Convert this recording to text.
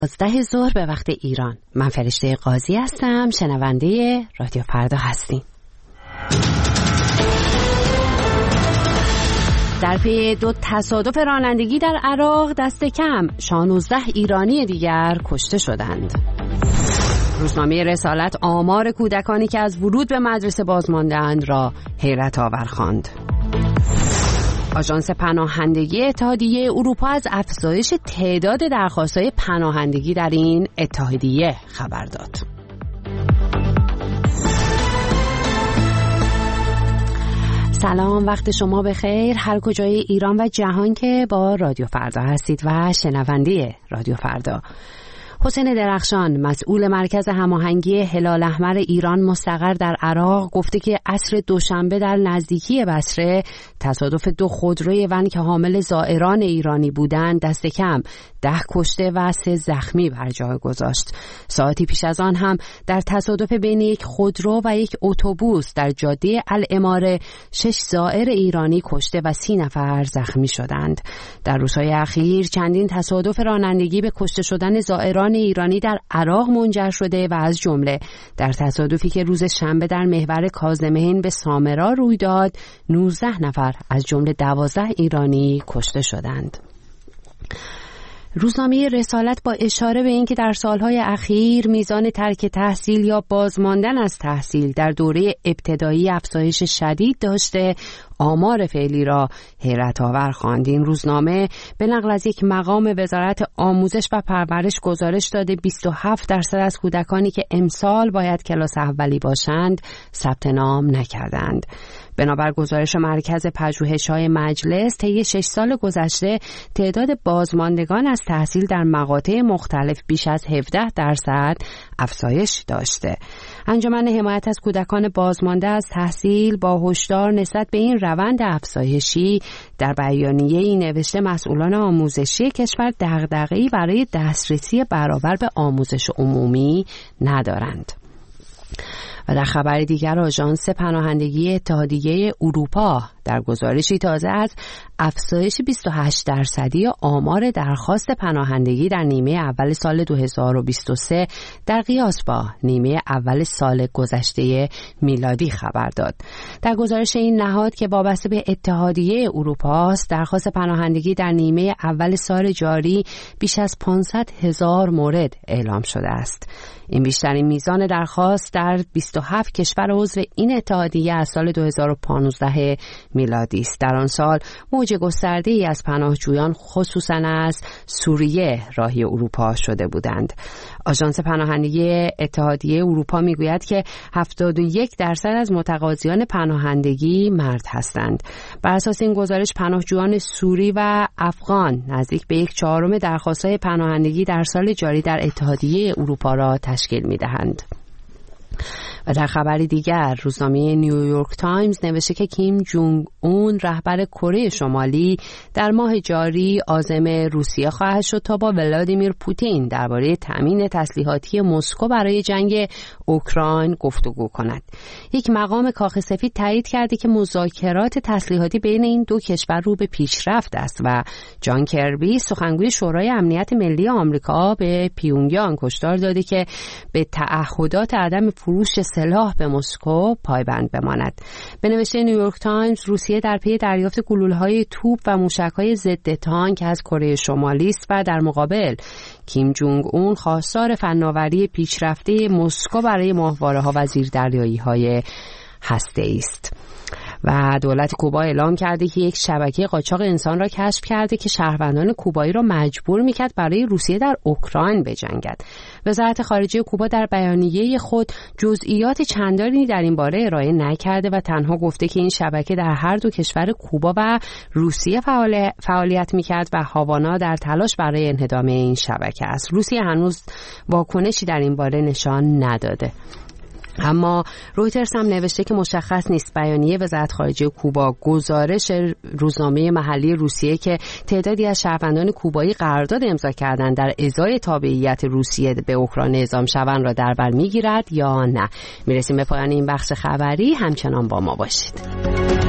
11 ظهر به وقت ایران. من فرشته قاضی هستم، شنونده رادیو فردا هستیم. در پی 2 تصادف رانندگی در عراق دست کم 16 ایرانی دیگر کشته شدند. روزنامه رسالت آمار کودکانی که از ورود به مدرسه بازمانده‌اند را حیرت آور خواند. آژانس پناهندگی اتحادیه اروپا از افزایش تعداد درخواست‌های پناهندگی در این اتحادیه خبر داد. سلام، وقت شما بخیر هر کجای ایران و جهان که با رادیو فردا هستید و شنونده رادیو فردا. حسین درخشان، مسئول مرکز هماهنگی هلال احمر ایران مستقر در عراق، گفته که عصر دوشنبه در نزدیکی بصره تصادف 2 خودروی ون که حامل زائران ایرانی بودند دست کم 10 کشته و 3 زخمی بر جای گذاشت. ساعتی پیش از آن هم در تصادف بین 1 خودرو و 1 اتوبوس در جاده الاماره 6 زائر ایرانی کشته و 30 نفر زخمی شدند. در روزهای اخیر چندین تصادف رانندگی به کشته شدن زائران ایرانی در عراق منجر شده و از جمله در تصادفی که روز شنبه در محور کاظمین به سامرا روی داد 19 نفر از جمله 12 ایرانی کشته شدند. روزنامه رسالت با اشاره به اینکه در سالهای اخیر میزان ترک تحصیل یا بازماندن از تحصیل در دوره ابتدایی افزایش شدید داشته، آمار فعلی را حیرت آور خواند. این روزنامه به نقل از یک مقام وزارت آموزش و پرورش گزارش داده 27% از کودکانی که امسال باید کلاس اولی باشند ثبت نام نکردند. بنابر گزارش مرکز پژوهش‌های مجلس، طی 6 سال گذشته تعداد بازماندگان از تحصیل در مقاطع مختلف بیش از 17% افزایش داشته. انجمن حمایت از کودکان بازمانده از تحصیل با هشدار نسبت به این روند افزایشی در بیانیه‌ای نوشته مسئولان آموزشی کشور دغدغه‌ای برای دسترسی برابر به آموزش عمومی ندارند. و در خبر دیگر آژانس پناهندگی اتحادیه اروپا در گزارشی تازه از افزایش 28% آمار درخواست پناهندگی در نیمه اول سال 2023 در قیاس با نیمه اول سال گذشته میلادی خبر داد. در گزارش این نهاد که وابسته به اتحادیه اروپا است، درخواست پناهندگی در نیمه اول سال جاری بیش از 500,000 مورد اعلام شده است. این بیشترین میزان درخواست در 27 کشور عضو این اتحادیه از سال 2015 میلادی است. در آن سال موج گسترده‌ای از پناهجویان خصوصاً از سوریه راهی اروپا شده بودند. آژانس پناهندگی اتحادیه اروپا میگوید که 71% از متقاضیان پناهندگی مرد هستند. بر اساس این گزارش پناهجویان سوری و افغان نزدیک به 1/4 درخواست‌های پناهندگی در سال جاری در اتحادیه اروپا را تشکیل می‌دهند. و در خبری دیگر روزنامه نیویورک تایمز نوشته که کیم جونگ اون رهبر کره شمالی در ماه جاری عازم روسیه خواهد شد تا با ولادیمیر پوتین درباره تامین تسلیحاتی مسکو برای جنگ اوکراین گفتگو کند. یک مقام کاخ سفید تایید کرده که مذاکرات تسلیحاتی بین این 2 کشور رو به پیشرفت است و جان کربی سخنگوی شورای امنیت ملی آمریکا به پیونگیانگ هشدار داده که به تعهدات عدم فروش سلاح به مسکو پایبند بماند. به نوشته نیویورک تایمز، روسیه در پی دریافت گلوله‌های توپ و موشک‌های ضد تانک از کره شمالی است و در مقابل کیم جونگ اون خواستار فناوری پیشرفته مسکو برای ماهواره‌ها و زیردریایی‌های هسته‌ای است. و دولت کوبا اعلام کرده که یک شبکه قاچاق انسان را کشف کرده که شهروندان کوبایی را مجبور می‌کرد برای روسیه در اوکراین بجنگد. وزارت خارجه کوبا در بیانیه خود جزئیات چندانی در این باره ارائه نکرده و تنها گفته که این شبکه در هر 2 کشور کوبا و روسیه فعالیت می‌کرد و هاوانا در تلاش برای انهدام این شبکه است. روسیه هنوز واکنشی در این باره نشان نداده. اما رویترز هم نوشته که مشخص نیست بیانیه وزارت خارجه کوبا، گزارش روزنامه محلی روسیه که تعدادی از شهروندان کوبایی قرارداد امضا کردند در ازای تابعیت روسیه به اوکراین اعزام شوند را در بر میگیرد یا نه. میرسیم به پایان این بخش خبری، همچنان با ما باشید.